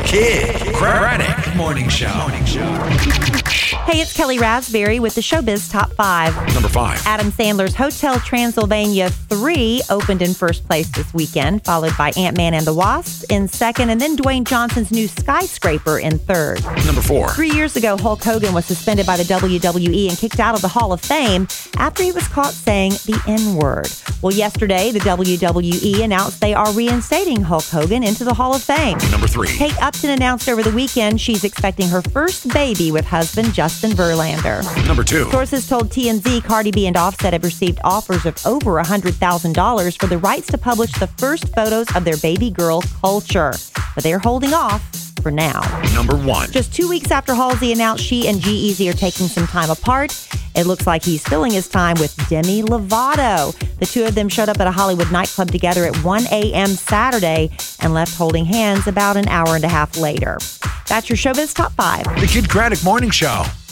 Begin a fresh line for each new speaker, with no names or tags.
Kid Craddock Morning Show.
Hey, it's Kelly Raspberry with the Showbiz Top 5.
Number 5.
Adam Sandler's Hotel Transylvania 3 opened in first place this weekend, followed by Ant-Man and the Wasp in second, and then Dwayne Johnson's new Skyscraper in third.
Number 4.
3 years ago, Hulk Hogan was suspended by the WWE and kicked out of the Hall of Fame after he was caught saying the N-word. Well, yesterday, the WWE announced they are reinstating Hulk Hogan into the Hall of Fame.
Number 3.
Kate Upton announced over the weekend she's expecting her first baby with husband Justin Verlander.
Number 2.
Sources told TMZ Cardi B and Offset have received offers of over $100,000 for the rights to publish the first photos of their baby girl, Culture. But they're holding off for now.
Number 1.
Just 2 weeks after Halsey announced she and G-Eazy are taking some time apart, it looks like he's filling his time with Demi Lovato. The two of them showed up at a Hollywood nightclub together at 1 a.m. Saturday and left holding hands about an hour and a half later. That's your Showbiz Top 5.
The Kid Craddock Morning Show.